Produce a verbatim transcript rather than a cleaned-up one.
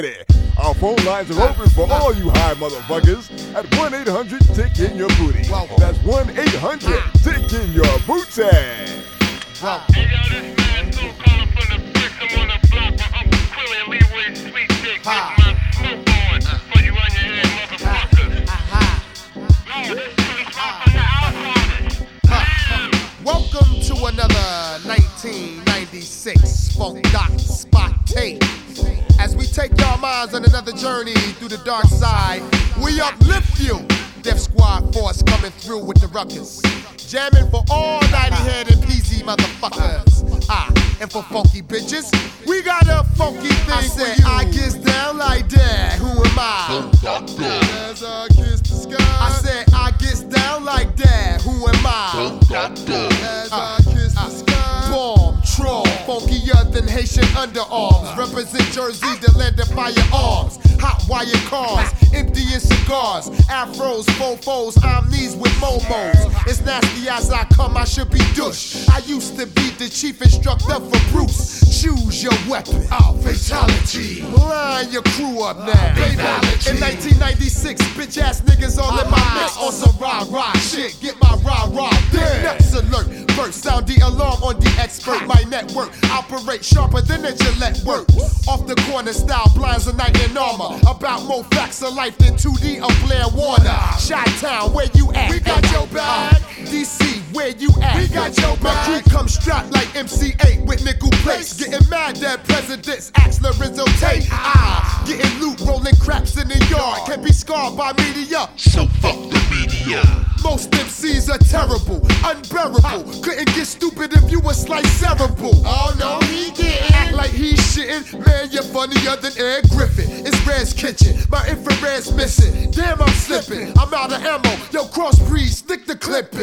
Our phone lines are open for all you high motherfuckers at one eight hundred tick in your booty. That's one eight hundred tick in your booty. Hey yo, this man Sue calling from the bricks. I'm on the block with Uncle Quilly and Leroy Sweet Dick. Get my smoke on before you run your head, motherfuckers. No, this is from the outsiders. Welcome to another nineteen ninety-six Funk Doc Spot Tape. As we take your minds on another journey through the dark side, we uplift you. Def Squad Force coming through with the ruckus. Jamming for all ninety-headed P Z motherfuckers. Ah, and for funky bitches, we got a funky thing. I said, I kiss down like that. Who am I? As I kiss the sky. I said, I kiss down like that. Who am I? As I kiss the sky. Bomb, troll, funkier than Haitian underarms. Represent Jersey, the land of firearms. Hot wire cars, emptying cigars. Afros, fofos, omnis with momos. It's nasty as I come, I should be douche. I used to be the chief instructor for Bruce. Choose your weapon. Oh, fatality. Line your crew up now. Fatality. In nineteen ninety-six, bitch ass niggas all in my mix. On some rah rah shit, get my rah rah. Next alert, first sound the alarm on the expert. My network operate sharper than a Gillette work. Off the corner style, blinds a knight in armor. About more facts of life than two D of Blair Warner. Chi-Town, where you at? We got your back. D C, where you at? We got your back. My crew come strapped like M C eight with nickel plates. Getting mad that presidents ask Lorenzo Tate. Ah, getting loot, rolling craps in the yard. Can be scarred by media. So fuck the media. Most M Cs are terrible, unbearable. Couldn't get stupid if you was slice cerebral. Oh no, he didn't. Act like he's shitting. Man, you're funnier than Ed Griffin. It's Red's kitchen, my infrared's missing. Damn, I'm slipping. I'm out of ammo. Yo, crossbreed, stick the clip in.